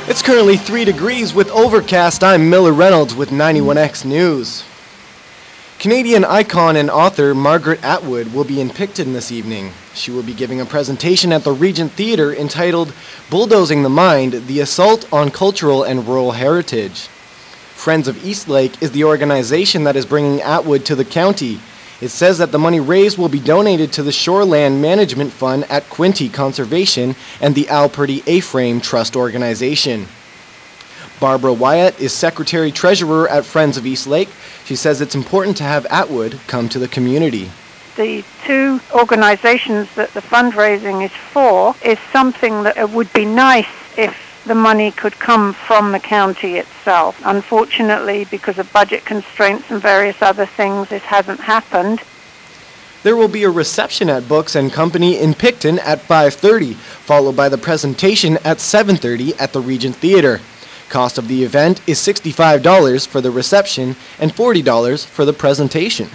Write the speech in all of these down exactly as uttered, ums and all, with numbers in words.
It's currently three degrees with overcast. I'm Miller Reynolds with ninety-one X News. Canadian icon and author Margaret Atwood will be in Picton this evening. She will be giving a presentation at the Regent Theatre entitled Bulldozing the Mind, The Assault on Cultural and Rural Heritage. Friends of Eastlake is the organization that is bringing Atwood to the county. It says that the money raised will be donated to the Shoreland Management Fund at Quinte Conservation and the Al Purdy A-Frame Trust Organization. Barbara Wyatt is Secretary-Treasurer at Friends of Eastlake. She says it's important to have Atwood come to the community. The two organizations that the fundraising is for is something that it would be nice if the money could come from the county itself. Unfortunately, because of budget constraints and various other things, this hasn't happened. There will be a reception at Books and Company in Picton at five thirty, followed by the presentation at seven thirty at the Regent Theatre. Cost of the event is sixty-five dollars for the reception and forty dollars for the presentation.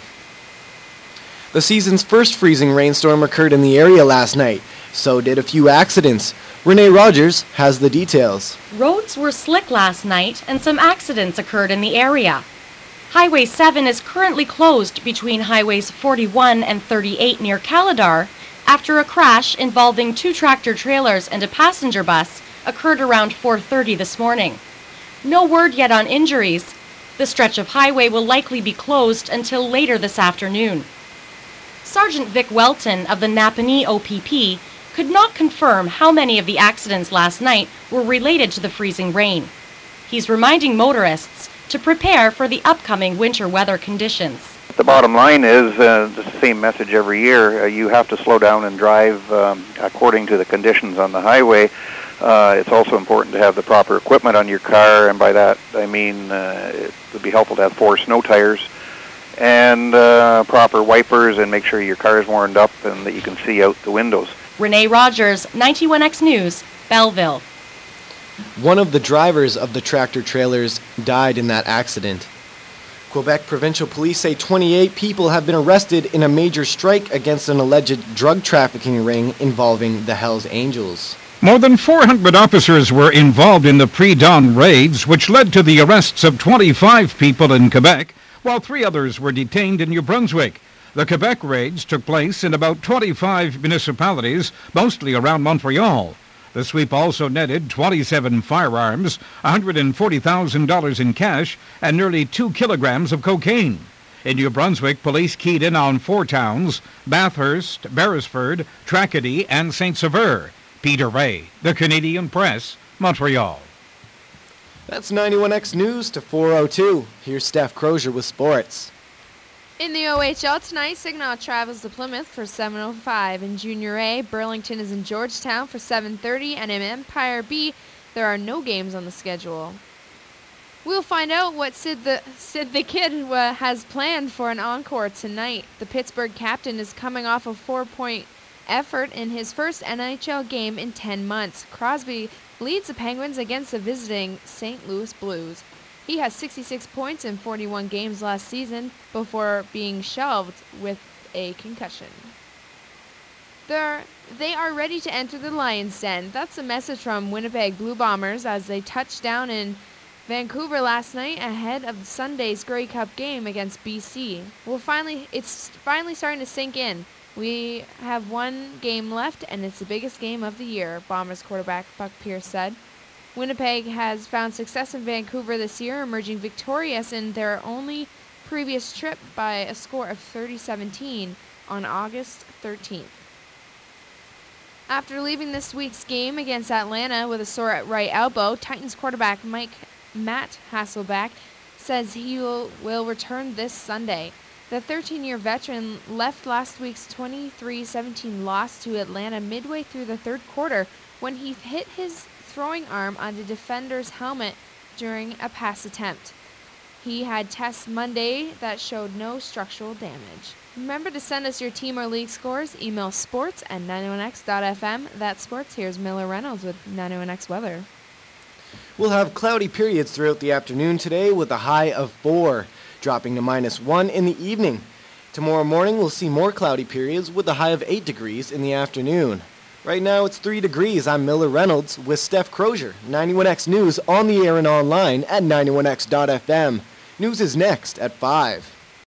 The season's first freezing rainstorm occurred in the area last night. So did a few accidents. Renee Rogers has the details. Roads were slick last night and some accidents occurred in the area. Highway seven is currently closed between Highways forty-one and thirty-eight near Calidar after a crash involving two tractor trailers and a passenger bus occurred around four thirty this morning. No word yet on injuries. The stretch of highway will likely be closed until later this afternoon. Sergeant Vic Welton of the Napanee O P P could not confirm how many of the accidents last night were related to the freezing rain. He's reminding motorists to prepare for the upcoming winter weather conditions. The bottom line is uh, the same message every year. Uh, you have to slow down and drive um, according to the conditions on the highway. Uh, it's also important to have the proper equipment on your car, and by that I mean uh, it would be helpful to have four snow tires and uh, proper wipers, and make sure your car is warmed up and that you can see out the windows. Renee Rogers, ninety-one X News, Belleville. One of the drivers of the tractor trailers died in that accident. Quebec Provincial Police say twenty-eight people have been arrested in a major strike against an alleged drug trafficking ring involving the Hells Angels. More than four hundred officers were involved in the pre-dawn raids, which led to the arrests of twenty-five people in Quebec, while three others were detained in New Brunswick. The Quebec raids took place in about twenty-five municipalities, mostly around Montreal. The sweep also netted twenty-seven firearms, one hundred forty thousand dollars in cash, and nearly two kilograms of cocaine. In New Brunswick, police keyed in on four towns: Bathurst, Beresford, Tracadie, and Saint-Sever. Peter Ray, The Canadian Press, Montreal. That's ninety-one X News to four oh two. Here's Steph Crozier with sports. In the O H L tonight, Signal travels to Plymouth for seven oh five. In Junior A, Burlington is in Georgetown for seven thirty, and in Empire B, there are no games on the schedule. We'll find out what Sid the, Sid the Kid uh, has planned for an encore tonight. The Pittsburgh captain is coming off a four-point effort in his first N H L game in ten months. Crosby leads the Penguins against the visiting Saint Louis Blues. He has sixty-six points in forty-one games last season before being shelved with a concussion. They're, they are ready to enter the Lions' Den. That's a message from Winnipeg Blue Bombers as they touched down in Vancouver last night ahead of Sunday's Grey Cup game against B C. Well, finally, it's finally starting to sink in. We have one game left, and it's the biggest game of the year, Bombers quarterback Buck Pierce said. Winnipeg has found success in Vancouver this year, emerging victorious in their only previous trip by a score of thirty seventeen on August thirteenth. After leaving this week's game against Atlanta with a sore right elbow, Titans quarterback Mike Matt Hasselbeck says he will, will return this Sunday. The thirteen-year veteran left last week's twenty-three seventeen loss to Atlanta midway through the third quarter when he hit his throwing arm on the defender's helmet during a pass attempt. He had tests Monday that showed no structural damage. Remember to send us your team or league scores. Email sports at ninety-one x dot f m. That's sports. Here's Miller Reynolds with ninety-one X weather. We'll have cloudy periods throughout the afternoon today with a high of four, dropping to minus one in the evening. Tomorrow morning we'll see more cloudy periods with a high of eight degrees in the afternoon. Right now it's three degrees. I'm Miller Reynolds with Steph Crozier. ninety-one X News on the air and online at ninety-one x dot f m. News is next at five.